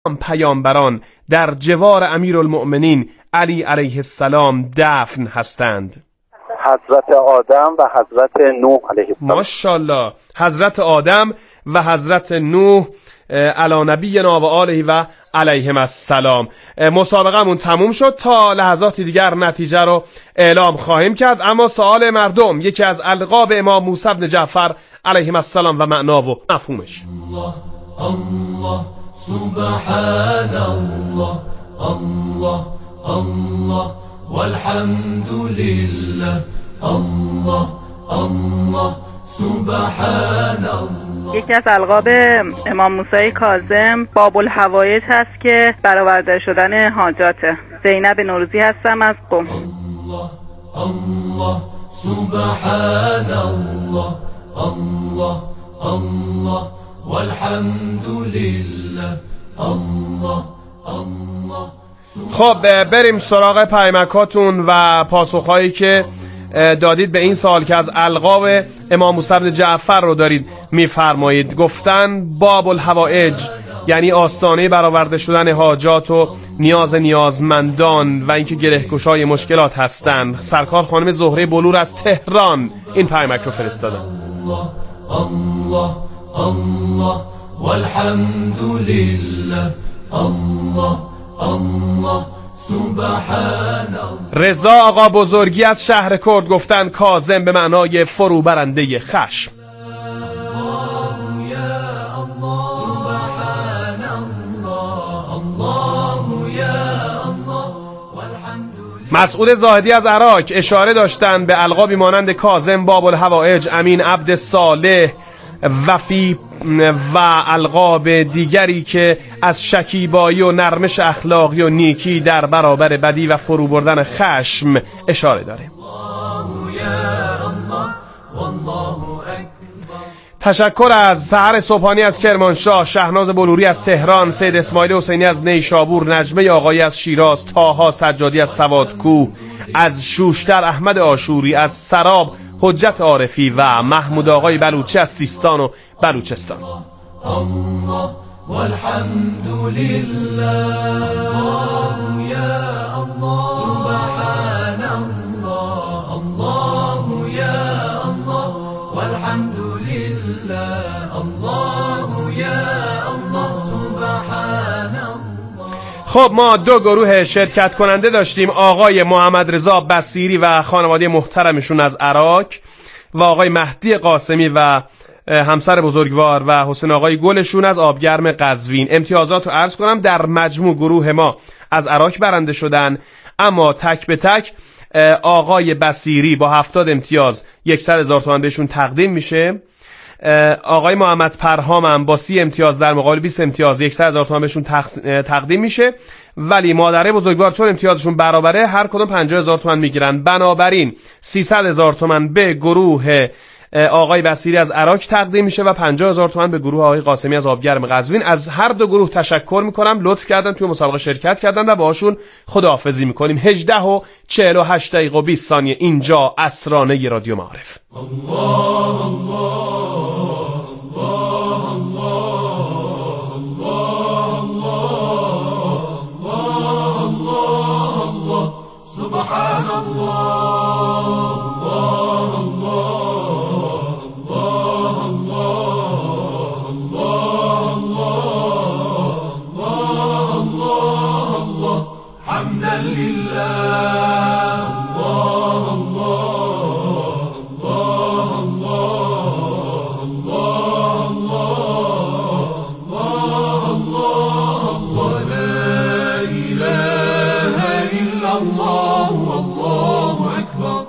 پیامبران در جوار امیرالمؤمنین علی علیه السلام دفن هستند؟ حضرت آدم و حضرت نوح علیه السلام. ماشاءالله. حضرت آدم و حضرت نوح علی نبینا و آله و علیهم السلام. مسابقمون تموم شد. تا لحظات دیگر نتیجه رو اعلام خواهیم کرد. اما سوال مردم، یکی از القاب امام موسی بن جعفر علیهم السلام و معنا و مفهومش. الله الله سبحان الله الله الله والحمد لله الله الله سبحان الله. یکی از القاب امام موسی کاظم باب الحوائج هست که برآورده شدن حاجاته. زینب نوروزی هستم از قم. الله الله سبحان الله الله الله والحمد لله الله الله. خب بریم سراغ پیامکاتون و پاسخهایی که دادید به این سوال که از القاب امام موسی بن جعفر رو دارید میفرمایید. گفتن باب الحوائج یعنی آستانه برآورده شدن حاجات و نیازمندان و اینکه گرهگشای مشکلات هستند. سرکار خانم زهره بلور از تهران این پیامک رو فرستادن. الله الله الله والحمد لله الله الله سبحان الله. رضا آقا بزرگی از شهر کرد گفتن کاظم به معنای فروبرنده خشم. مسعود زاهدی از عراق اشاره داشتن به القابی مانند کاظم، باب الحوائج، امین، عبد صالح، وفی و القاب دیگری که از شکیبایی و نرمش اخلاقی و نیکی در برابر بدی و فرو بردن خشم اشاره داره. تشکر از سحر صبحانی از کرمانشاه، شهناز بلوری از تهران، سید اسماعیل حسینی از نیشابور، نجمه آقایی از شیراز، طاها سجادی از سوادکوه، از شوشتر احمد آشوری از سراب، حجت عارفی و محمود آقای بلوچی از سیستان و بلوچستان. الله والحمد لله یا الله سبحان الله الله یا الله والحمد لله الله یا الله سبحان الله. خب ما دو گروه شرکت کننده داشتیم، آقای محمد رضا بصیری و خانواده محترمشون از عراق و آقای مهدی قاسمی و همسر بزرگوار و حسین آقای گلشون از آبگرم قزوین. امتیازات رو عرض کنم، در مجموع گروه ما از عراق برنده شدن، اما تک به تک آقای بصیری با 70 امتیاز 100,000 تومان بهشون تقدیم میشه. آقای محمد پرهام هم با 30 امتیاز در مقابل 20 امتیاز 100,000 تومان بهشون تقدیم میشه، ولی مادره بزرگوار چون امتیازشون برابره هر کدوم 50,000 تومان میگیرن. بنابراین 300,000 تومان به گروه آقای بصیری از عراق تقدیم میشه و 50,000 تومان به گروه آقای قاسمی از آبگرم قزوین. از هر دو گروه تشکر میکنم، لطف کردن توی مسابقه شرکت کردن و باهاشون خداحافظی میکنیم. 18:48:20 اینجا اسرانه رادیو معارف. الله الله سبحان الله الله الله الله الله الله الله حمدا لله الله الله الله الله الله الله ولا إله إلا الله والله أكبر.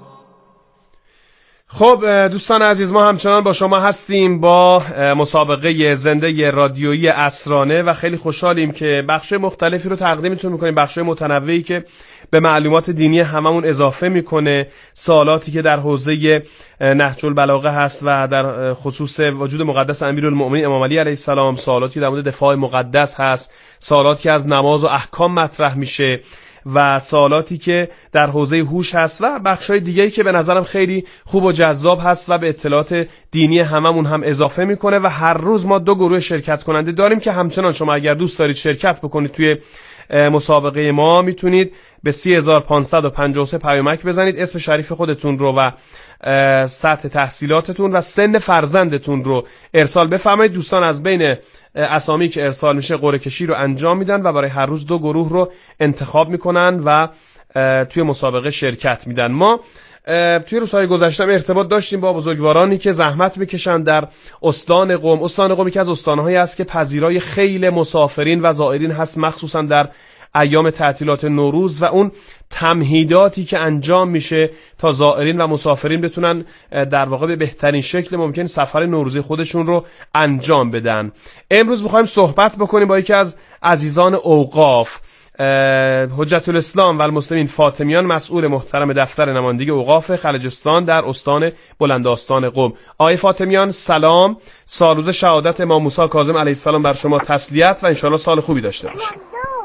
خب دوستان عزیز، ما همچنان با شما هستیم با مسابقه زنده رادیویی اسرانه و خیلی خوشحالیم که بخش مختلفی رو تقدیمتون میکنیم، بخش متنوعی که به معلومات دینی هممون اضافه میکنه، سوالاتی که در حوزه نهج البلاغه هست و در خصوص وجود مقدس امیرالمؤمنین امام علی علیه السلام، سوالاتی در مورد دفاع مقدس هست، سوالاتی که از نماز و احکام مطرح میشه و سوالاتی که در حوزه هوش هست و بخش‌های دیگه‌ای که به نظرم خیلی خوب و جذاب هست و به اطلاعات دینی هممون هم اضافه میکنه. و هر روز ما 2 گروه شرکت کننده داریم که همچنان شما اگر دوست دارید شرکت بکنید توی مسابقه ما میتونید به 3553 پیامک بزنید، اسم شریف خودتون رو و سطح تحصیلاتتون و سن فرزندتون رو ارسال بفرمایید. دوستان از بین اسامی که ارسال میشه قرعه کشی رو انجام میدن و برای هر روز 2 گروه رو انتخاب میکنن و توی مسابقه شرکت میدن. ما توی روزهای گذشته ارتباط داشتیم با بزرگوارانی که زحمت میکشن در استان قم. استان قم یکی از استانهایی است که پذیرای خیلی مسافرین و زائرین هست، مخصوصا در ایام تعطیلات نوروز، و اون تمهیداتی که انجام میشه تا زائرین و مسافرین بتونن در واقع به بهترین شکل ممکن سفر نوروزی خودشون رو انجام بدن. امروز میخوایم صحبت بکنیم با یکی از عزیزان اوقاف، حجت الاسلام و المسلمین فاطمیان، مسئول محترم دفتر نمایندگی اوقاف خلجستان در استان بلندآستان قم. آقای فاطمیان سلام، سالروز شهادت امام موسی کاظم علیه السلام بر شما تسلیت و انشالله سال خوبی داشته باشید.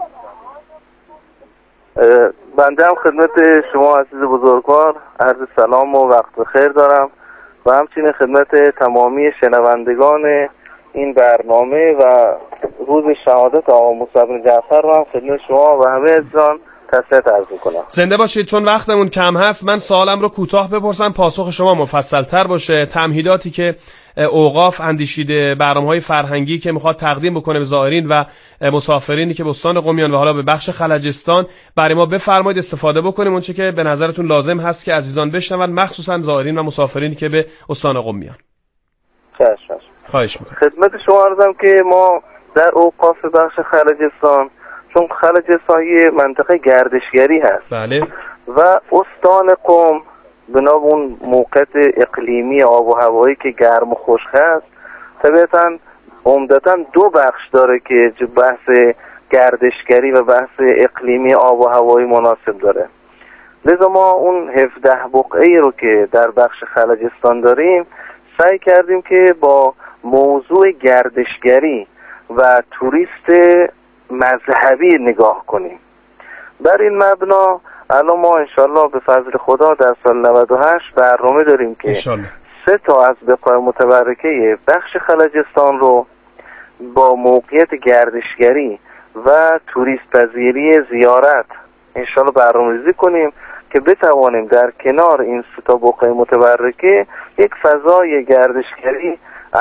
بنده هم خدمت شما عزیز بزرگوار عرض سلام و وقت بخیر دارم و همچنین خدمت تمامی شنوندگان این برنامه و روز شهادت آقا موسی بن جعفر رو هم خدمت شما و همه عزیزان تسلیت عرض می‌کنم. زنده باشید. چون وقتمون کم هست من سوالم رو کوتاه بپرسم، پاسخ شما مفصل‌تر باشه. تمهیداتی که اوقاف اندیشیده، برنامه‌های فرهنگی که میخواد تقدیم بکنه به زائرین و مسافرینی که به استان قم میان و حالا به بخش خلجستان، برای ما بفرمایید استفاده بکنیم اون چه که به نظرتون لازم هست که عزیزان بشنون، مخصوصا زائرین و مسافرینی که به استان قم میان. چشم. خواهش میکنم. خدمت شما عرضم که ما در اوقاف بخش خلجستان، چون خلجستان یه منطقه گردشگری هست، بله، و استان قم بنا به اون موقعیت اقلیمی آب و هوایی که گرم و خشک هست، طبیعتاً عمدتاً 2 بخش داره که بحث گردشگری و بحث اقلیمی آب و هوایی مناسب داره. لذا ما اون 17 بقعه‌ای رو که در بخش خلجستان داریم سعی کردیم که با موضوع گردشگری و توریست مذهبی نگاه کنیم. بر این مبنا الان ما انشالله به فضل خدا در سال 98 برنامه داریم که انشالله 3 تا از بقاع متبرکه بخش خلجستان رو با موقعیت گردشگری و توریست پذیری زیارت انشالله برنامه‌ریزی کنیم که بتوانیم در کنار این 3 تا بقاع متبرکه یک فضای گردشگری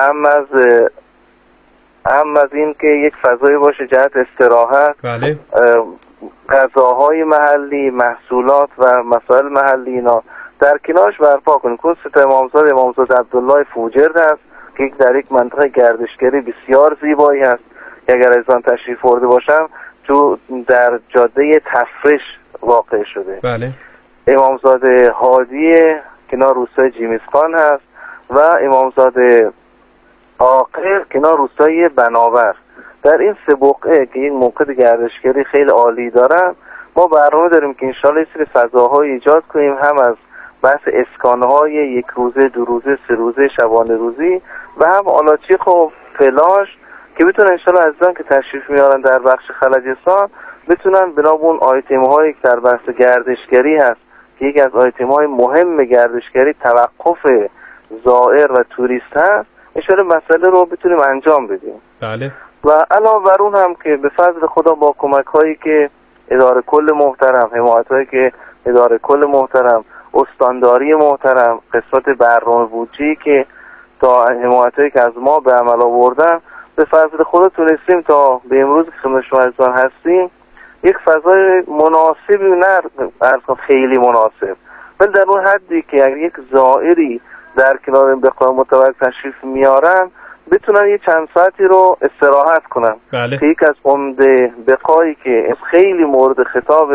اهم از این که یک فضایی باشه جهت استراحت، بله، غذاهای محلی، محصولات و مسائل محلی اینا در کنارش برپا کنیم. کن 3 تا امامزاده عبدالله فوجرد هست که در یک منطقه گردشگری بسیار زیبایی هست که اگر ایزان تشریف برده باشم تو در جاده تفرش واقع شده. بله. امامزاده هادی کنار روستای جیمیزخان هست و امامزاده عاقل کنار روستای بناور. در این 3 بقعه که این موقع گردشگری خیلی عالی دارن، ما برنامه داریم که انشالله یه سری فضاهای ایجاد کنیم، هم از بحث اسکانهای 1 روزه، 2 روزه، 3 روزه، شبانه روزی و هم آلاچیق و فلاش که بتونن انشالله عزیزان که تشریف میارن در بخش خلجستان بتونن بنابرای اون آیتم هایی که در بحث گردشگری هست که یکی از آیتم های مهم گردشگری توقف زائر و توریست هست، انشالله مسئله رو بتونیم انجام بدیم. بله. و علاوه بر اون هم که به فضل خدا با کمک هایی که اداره کل محترم، حمایت هایی که اداره کل محترم، استانداری محترم، قسمت برنامه بودجه‌ای که تا حمایت هایی که از ما به عمل آوردن، به فضل خدا تونستیم تا به امروز که خدمت شما عزیزان هستیم یک فضای مناسبی، نه خیلی مناسب، ولی در اون حدی که اگر یک زائری در کنار این بقاع متبرک تشریف میارن بتونن یه چند ساعتی رو استراحت کنن. بله. که یک از عمده بقایی که خیلی مورد خطاب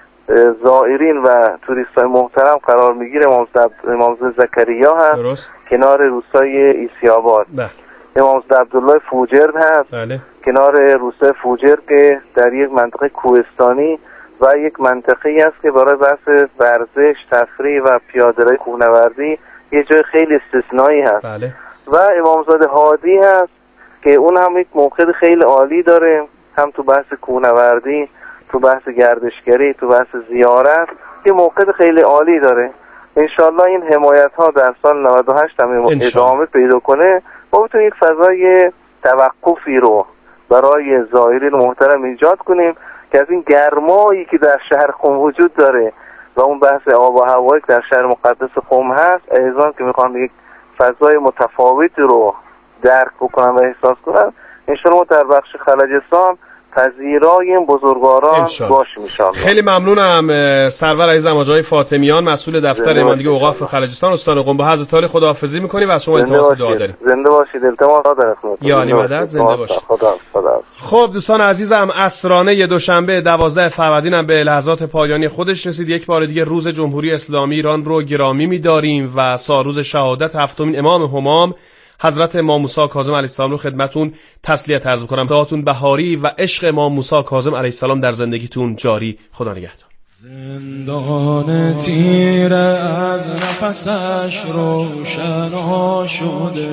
زائرین و توریستای محترم قرار میگیره امامزاده زکریا هست. درست. کنار روستای عیسی‌آباد. بله. امامزاده عبدالله فوجرد هست. بله. کنار روستای فوجرد که در یک منطقه کوهستانی و یک منطقه‌ای است که برای بحث ورزش، تفریح و پیاده‌روی کوهنوردی یه جای خیلی استثنایی هست. بله. و امامزاده هادی هست که اون هم یک موقع خیلی عالی داره، هم تو بحث کوهنوردی تو بحث گردشگری، تو بحث زیارت یه موقع خیلی عالی داره. انشالله این حمایت ها در سال 98 هم ادامه پیدا کنه، ما بتونیم یک فضای توقفی رو برای زائرین محترم ایجاد کنیم که از این گرمایی که در شهر قم وجود داره و اون بحث آب و هوایی که در شهر مقدس قم هست، ایضا که میخوان یک فضای متفاوتی رو درک بکنن و احساس کنن، انشالله ما در بخش خلجستان پذیرای این بزرگواران باشیم انشالله. خیلی ممنونم سرور عزیزم آقای فاطمیان، مسئول دفتر اماندگی اوقاف خلجستان استان قم. با حضرت عالی خداحافظی می‌کنیم و از شما التماس دعا داریم. زنده باشید. التماس در خدمتتون. یا علی مدد. زنده باشید. خدا. خب دوستان عزیزم، عصرانه دوشنبه 12 فروردین هم به لحظات پایانی خودش رسید. یک بار دیگه روز جمهوری اسلامی ایران رو گرامی می‌داریم و ساروز شهادت هفتمین امام همام حضرت امام موسی کاظم علیه السلام رو خدمتون تسلیت عرض می‌کنم. دعاتون بهاری و عشق امام موسی کاظم علیه السلام در زندگیتون جاری. خدا نگهدار. زندان تیره از نفسش روشن شده،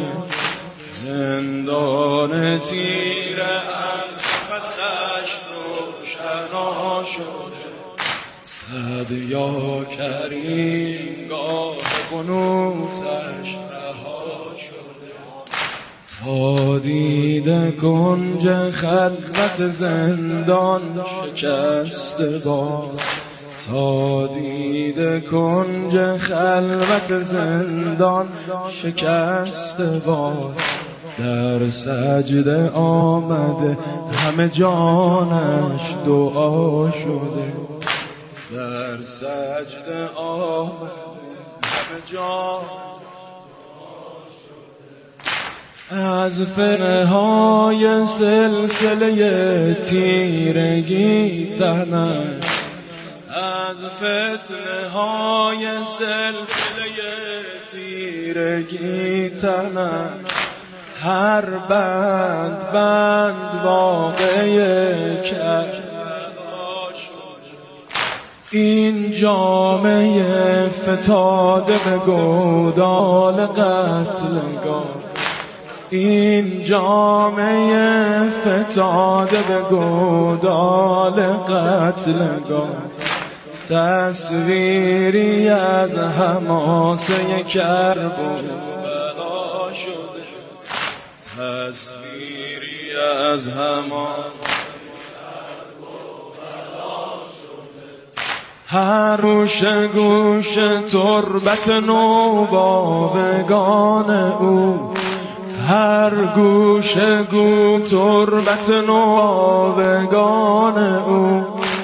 زندان تیره از نفسش روشن شده، صد یا کریم گاه قنوتش تا دیده کنج خلوت زندان شکسته باد، تا دیده کنج خلوت زندان شکسته باد، در سجده آمده همه جانش دعا شده، در سجده آمده همه جان از فتنه های سلسله تیرگی تنش، از فتنه های سلسله تیرگی تنش، هر بند واقعی کربلا شد، این جامعه فتاده به گودال قتلگاه، این جامعه فتاده به گودال قتلگاه، تصویری از حماسه کربلا شده، تصویری از حماسه هر گوش گوش تربت نوباوگان او، هر گوش گو تربت نوباوگان او،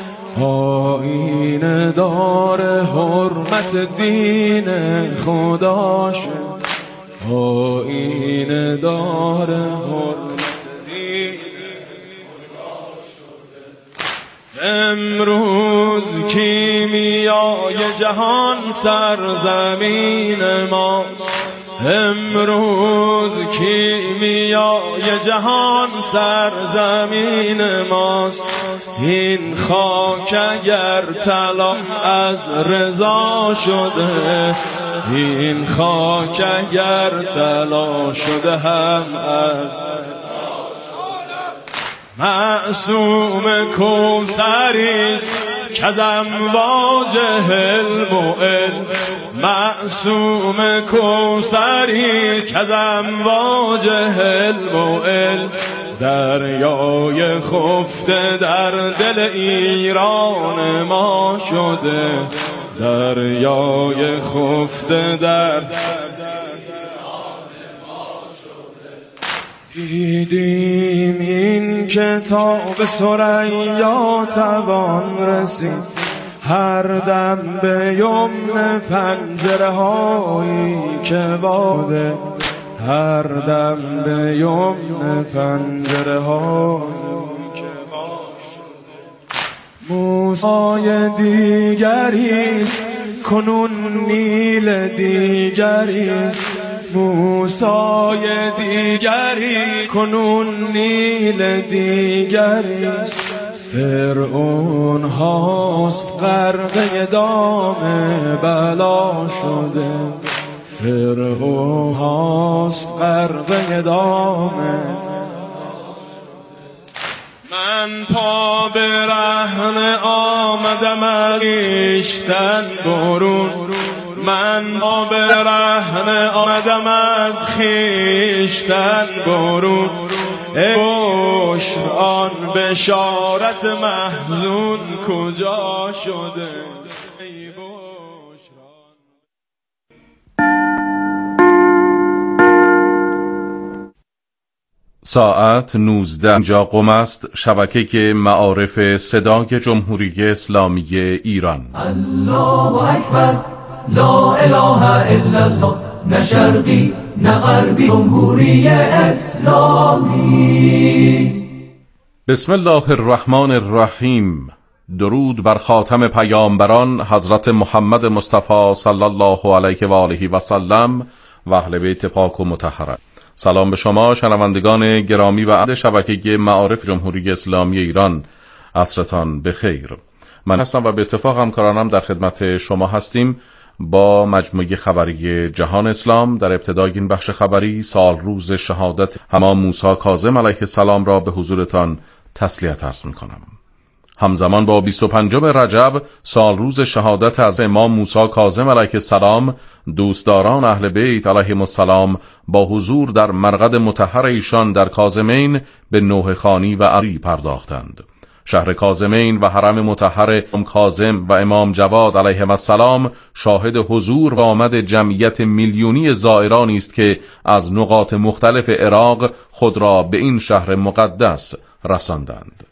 آیین دار حرمت دین خدا شد، آیین دار حرمت دین خدا شد. امروز کیمیای جهان سرزمین ماست، امروز کیمیای جهان سرزمین ماست، این خاک اگر طلا از رضا شده، این خاک اگر طلا شده هم از معصوم کوثریست که از امواج حلم و علم، معصوم کوثری که از امواج حلم و علم، دریای خفته در دل ایران ما شده، دریای خفته در دیدیم این کتاب ثریا توان رسید، هر دم به یمن پنجره هایی که واده، هر دم به یمن پنجره هایی که واده، موسی دیگریست کنون نیل دیگریست، موسی دیگری کنون نیل دیگریست، فرعون هاست غرقه دام بلا شده، فرعون هاست غرقه دام من پا به رهن آمدم از خویشتن برون، من پا به رهن آمدم از خویشتن برون. ای بشر آن بشارت محزون کجا شده؟ ای بشر ساعت 19 اینجا قم است. شبکه معارف صدای جمهوری اسلامی ایران. الله اکبر، لا اله الا الله، نه شرقی نه غربی، جمهوری اسلامی. بسم الله الرحمن الرحیم. درود بر خاتم پیامبران حضرت محمد مصطفی صلی الله علیه و آله و سلم و اهل بیت پاک و مطهران. سلام به شما شنوندگان گرامی و عزیز شبکه معارف جمهوری اسلامی ایران. عصرتان بخیر. من هستم و به اتفاق همکارانم در خدمت شما هستیم با مجموعه خبری جهان اسلام. در ابتدای این بخش خبری سال روز شهادت امام موسی کاظم علیه السلام را به حضورتان تسلیت عرض می‌کنم. همزمان با 25 رجب سال روز شهادت از امام موسی کاظم علیه السلام، دوستداران اهل بیت علیهم السلام با حضور در مرقد مطهر ایشان در کاظمین به نوحه خوانی و عری پرداختند. شهر کاظمین و حرم مطهر امام کاظم و امام جواد علیهم السلام شاهد حضور و آمد جمعیت میلیونی زائرانی است که از نقاط مختلف عراق خود را به این شهر مقدس رساندند.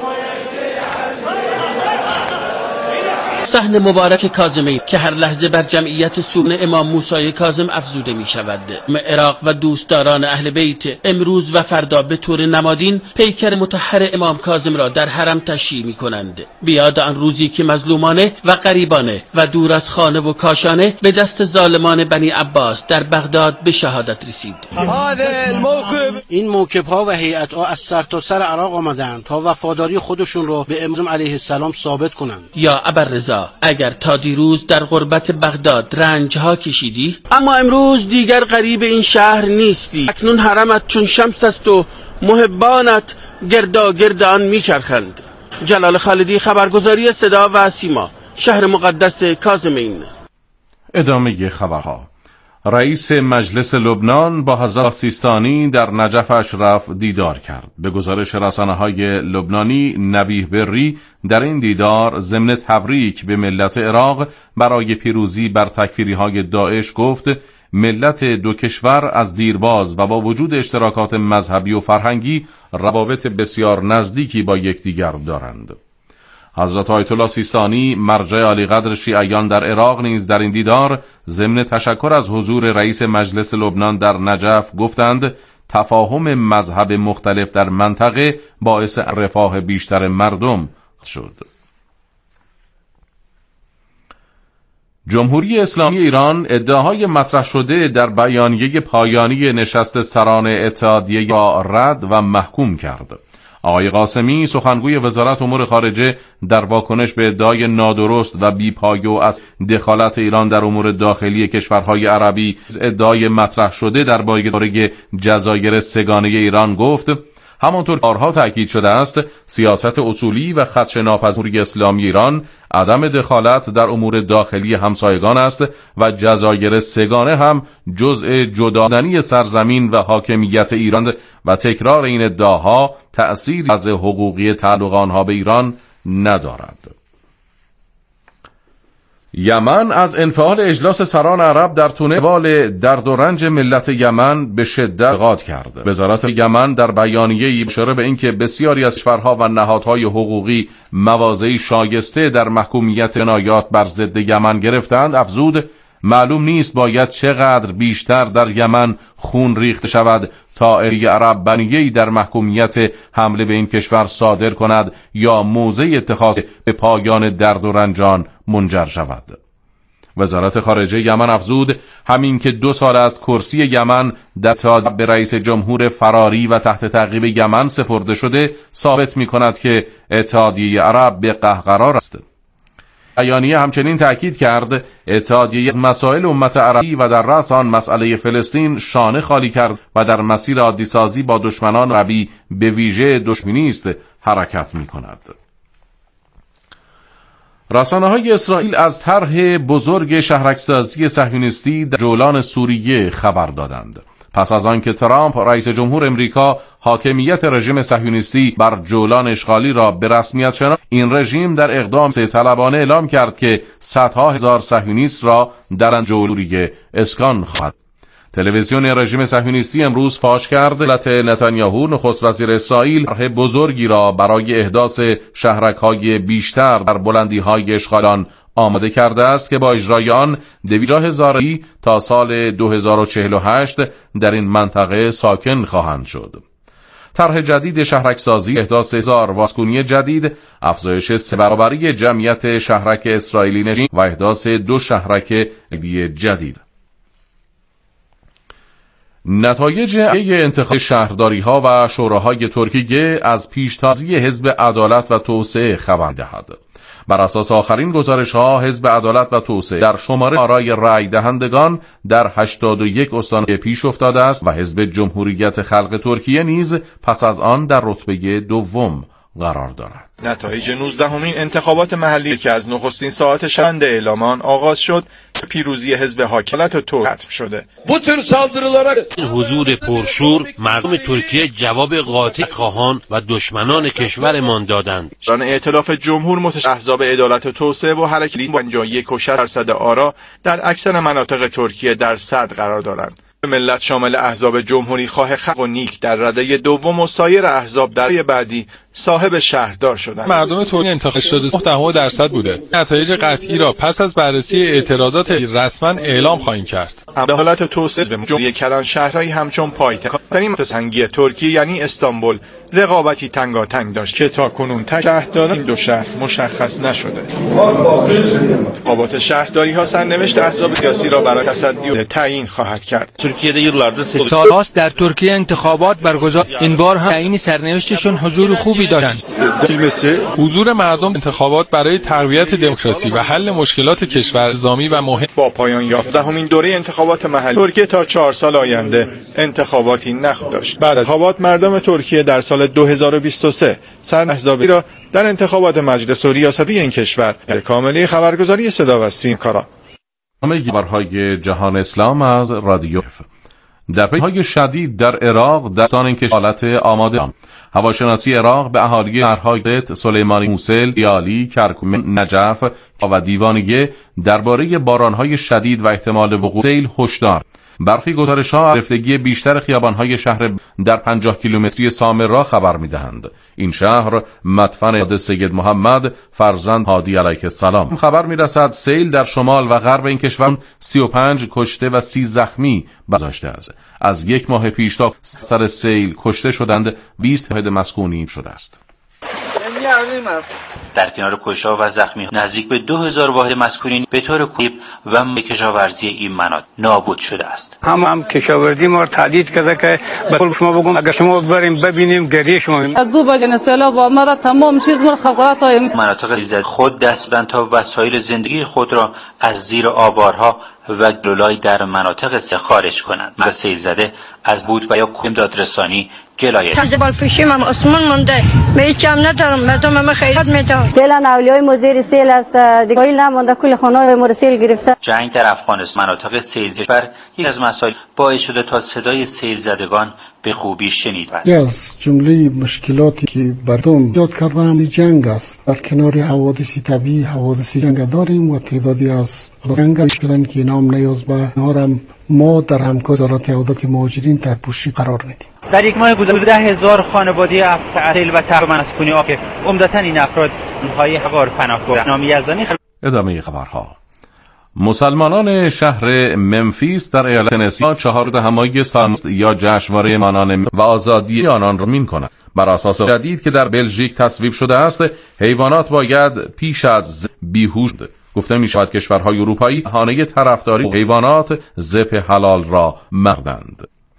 صحن مبارک کاظمین که هر لحظه بر جمعیت سون امام موسی کاظم افزوده می شود. عراق و دوستداران اهل بیت امروز و فردا به طور نمادین پیکر مطهر امام کاظم را در حرم تشییع می کنند، بیاد آن روزی که مظلومانه و غریبانه و دور از خانه و کاشانه به دست ظالمان بنی عباس در بغداد به شهادت رسید. این موکب ها و هیئت ها از سرتاسر عراق آمدند تا وفاداری خودشون را به امام علیه السلام ثابت کنند. یا ابررضا، اگر تا دیروز در غربت بغداد رنج ها کشیدی، اما امروز دیگر غریب این شهر نیستی. اکنون حرمت چون شمس است و محبانت گرد آن میچرخند. جلال خالدی، خبرگزاری صدا و سیما، شهر مقدس کاظمین. ادامه خبرها. رئیس مجلس لبنان با حضرت سیستانی در نجف اشرف دیدار کرد. به گزارش رسانه‌های لبنانی، نبیه بری در این دیدار ضمن تبریک به ملت عراق برای پیروزی بر تکفیری‌های داعش گفت ملت دو کشور از دیرباز و با وجود اشتراکات مذهبی و فرهنگی روابط بسیار نزدیکی با یکدیگر دارند. حضرت آیت الله سیستانی مرجع عالی قدر شیعیان در عراق نیز در این دیدار ضمن تشکر از حضور رئیس مجلس لبنان در نجف گفتند تفاهم مذهب مختلف در منطقه باعث رفاه بیشتر مردم شد. جمهوری اسلامی ایران ادعاهای مطرح شده در بیانیه پایانی نشست سران اتحادیه را رد و محکوم کرد. آقای قاسمی سخنگوی وزارت امور خارجه در واکنش به ادعای نادرست و بی‌پایه از دخالت ایران در امور داخلی کشورهای عربی ادعای مطرح شده درباره جزایر سه‌گانه ایران گفت همانطور که بارها تأکید شده است سیاست اصولی و خدش ناپذیر اسلامی ایران عدم دخالت در امور داخلی همسایگان است و جزایر سه‌گانه هم جزء جداگانه سرزمین و حاکمیت ایران و تکرار این ادعاها تأثیری از حقوقی تعلق آنها به ایران ندارد. یمن از انفعال اجلاس سران عرب در تونه بال درد و رنج ملت یمن به شدت انتقاد کرد. وزارت یمن در بیانیه‌ای اشاره به اینکه بسیاری از کشورها و نهادهای حقوقی مواضعی شایسته در محکومیت جنایات بر ضد یمن گرفتند افزود معلوم نیست باید چقدر بیشتر در یمن خون ریخته شود تا علیه عرب بنیه‌ای در محکومیت حمله به این کشور صادر کند یا موضع اتخاذ به پایان درد و رنجان منجر شود. وزارت خارجه یمن افزود همین که 2 سال از کرسی یمن در اتحاد به رئیس جمهور فراری و تحت تعقیب یمن سپرده شده ثابت می‌کند که اتحادیه عرب به قهقرار است. بیانیه همچنین تأکید کرد اتحادیه از مسائل امت عربی و در رأس آن مسئله فلسطین شانه خالی کرد و در مسیر عادی سازی با دشمنان عربی به ویژه دشمنی است حرکت می کند. رسانه‌های اسرائیل از طرح بزرگ شهرک‌سازی صهیونیستی در جولان سوریه خبر دادند. پس از آنکه ترامپ رئیس جمهور امریکا حاکمیت رژیم صهیونیستی بر جولان اشغالی را به رسمیت شناخت، این رژیم در اقدام طلبانه اعلام کرد که صدها هزار صهیونیست را در جولان اسکان خواهد. تلویزیون رژیم صهیونیستی امروز فاش کرد دولت نتانیاهو نخست وزیر اسرائیل طرح بزرگی را برای احداث شهرک‌های بیشتر در بلندی‌های اشغالان آماده کرده است که با اجرای آن 200,000 تا سال 2048 در این منطقه ساکن خواهند شد. طرح جدید شهرک‌سازی، احداث 1000 واسکونی جدید، افزایش 3 برابری جمعیت شهرک اسرائیلی نشین و احداث 2 شهرک جدید. نتایج انتخاب شهرداری‌ها و شوراهای ترکیه از پیشتازی حزب عدالت و توسعه خبر دهد. بر اساس آخرین گزارش‌ها، حزب عدالت و توسعه در شماره آرای رای دهندگان در 81 استان پیش افتاده است و حزب جمهوریت خلق ترکیه نیز پس از آن در رتبه دوم قرار دارد. نتایج 19مین انتخابات محلی که از نخستین ساعت شب اعلامان آغاز شد، پیروزی حزب حاکمیت تو ختم شده. حضور پرشور مردم ترکیه جواب قاطع خواهان و دشمنان کشورمان دادند. ران ائتلاف جمهور احزاب عدالت و توسعه و حرکت با 51% آرا در اکثر مناطق ترکیه در صدر قرار دارند. ملت شامل احزاب جمهوری خواه خلق و نیک در رده دوم و سایر احزاب در بعدی صاحب شهردار شدند. مردم ترکیه انتخاب 89% بوده. نتایج قطعی را پس از بررسی اعتراضات رسما اعلام خواهیم کرد. به حالت توسعه به جمله کلان شهرهایی همچون پایتخت سنگی ترکیه یعنی استانبول رقابتی تنگاتنگ داشت که تاکنون شهردار این دو شهر مشخص نشده. انتخابات شهرداری ها سرنوشت احزاب سیاسی را برای تصدی تعیین خواهد کرد. ترکیه یıllardır سالهاست در ترکیه انتخابات برگزار، این بار هم تعیین سرنوشتشون حضور خوبی داشتند. حضور مردم انتخابات برای تقویت دموکراسی و حل مشکلات کشور نظامی و مهم. با پایان یافته‌مین دوره انتخابات محلی ترکیه تا 4 سال آینده انتخاباتی نخواهد داشت. بعد از انتخابات مردم ترکیه در سال 2023 سرنوشتی را در انتخابات مجلس و ریاستی این کشور کاملی. خبرگزاری صدا و سیم کارا. خبرهای جهان اسلام از رادیو. در پیهای شدید در عراق دستان این کشور حالت آماده هواشناسی عراق به اهالی شهرهای سلیمانی، موصل، یالی، کرکوک، نجف و دیوانیه درباره بارانهای شدید و احتمال وقوع سیل هشدار. برخی گزارش‌ها رفتگی بیشتر خیابان‌های شهر در 50 کیلومتری سامرا خبر می‌دهند. این شهر مدفن سید محمد فرزند هادی علیه السلام. خبر می‌رسد سیل در شمال و غرب این کشور 35 کشته و 30 زخمی گذاشته است. از 1 ماه پیش تا سر سیل کشته شدند 20 واحد مسکونی شده است. در کنار کشته و زخمی نزدیک به 2000 واحد مسکونی به طور کلی و کشاورزی این مناطق نابود شده است. هم کشاورزی ما تهدید کرده که به شما بگم اگر شما بریم ببینیم گریه شما از دو بجن سیلاب آمده تمام چیز ما خلقات مناطق زیاد خود دست دادن تا وسایل زندگی خود را از زیر آوارها و گلولای در مناطق خارج کنند. سیل زده از بود و یا دادرسانی گلایه. تازه پیشیم هم آسمان مونده. به هیچ هم ندارم. مردم هم خیرات میدم. فعلا اولیای مزیر سیل است. دیگه نمونده کل خانه‌های ما سیل گرفته. جنگ در افغانستان مناطق سیل زده یک از مسائل باعث شده تا صدای سیل زدگان به خوبی شنید است. از جمله مشکلاتی که مردم ایجاد کردن جنگ است. در کنار حوادث طبیعی حوادث جنگ داریم و تعدادی از جنگ شدن که نام نیاز به نارم ما در همکاری وزارت عودت مهاجرین تحت پوشش قرار میدیم. در یک ماه گذشته 10,000 خانواده سیل و تخریب مسکونی که عمدتاً این افراد های حوار پناهگاه نامی یزدانی. ادامه خبرها. مسلمانان شهر ممفیس در ایالت تنسی 4 همایی سالمست یا جشنواره مانان و آزادی آنان را می‌کنند. بر اساس جدید که در بلژیک تصویب شده است، حیوانات باید پیش از بیهوش گفته می‌شود کشورهای اروپایی خانه طرفداری حیوانات ذبح حلال را مردند.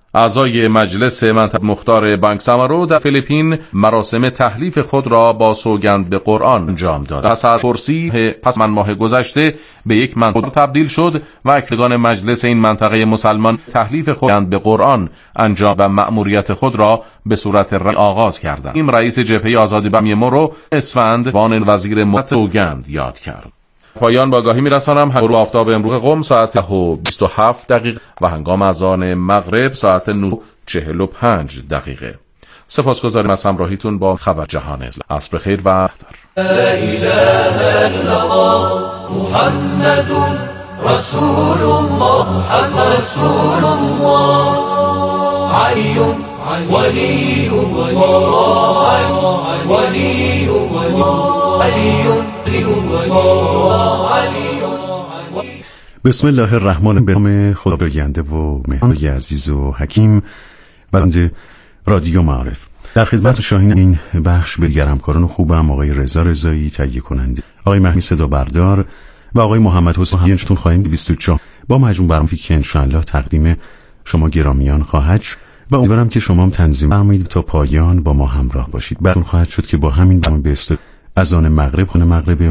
اعضای مجلس منطقه مختار بانک سامارو در فیلیپین مراسم تحلیف خود را با سوگند به قرآن انجام داد. پس از کرسی ماه گذشته به یک منطقه تبدیل شد و اکلگان مجلس این منطقه مسلمان تحلیف خود به قرآن انجام و مأموریت خود را به صورت آغاز کردند. این رئیس جبهه آزادی بمی مورو اسفند وان وزیر سوگند یاد کرد. پایان با آگاهی میرسانم غروب آفتاب امروز قم ساعت 27 و هنگام اذان مغرب ساعت 9:45. سپاسگزاریم از همراهیتون با خبر جهان اسلام. عصر خیر و لا اله الا الله محمد رسول الله رسول الله علی ولی الله ولی الله بسم الله الرحمن الرحیم. به نام خداوند و مهربان عزیز و حکیم. بنده رادیو معارف در خدمت شاهین این بخش به دیگر همکاران خوبم آقای رضا رضایی تهیه کننده، آقای مهدی صدا بردار و آقای محمد حسین چون خواهیم 24 با مجموع برنامه‌ای که ان شاء الله تقدیم شما گرامیان خواهد شد و امیدوارم که شما هم تنظیم فرمایید تا پایان با ما همراه باشید. براتون خواهد شد که با همین برنامه به اذان مغرب خونه مغرب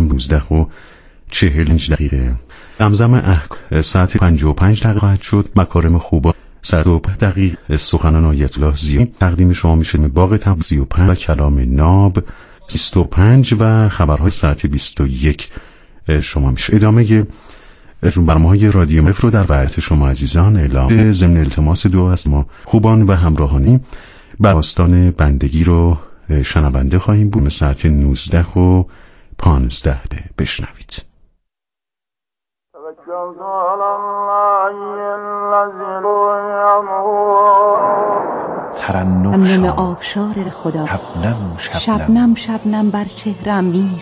19:45 زمزم ساعت 55 خواهد شد. مکارم خوبا ساعت 10 سخنان آیت الله زیاد تقدیم شما میشه. باغ تب 35 و کلام ناب 25 و خبرهای ساعت 21 شما میشه. ادامه برنامه‌های رادیو معارف رو در رعایت شما عزیزان اعلام ضمن التماس دعا از ما خوبان و همراهانی بر آستان بندگی رو شنونده خواهیم بود. ساعت 19:15 بشنوید. ترنم آبشار خدا، شبنم شبنم بر چهرم می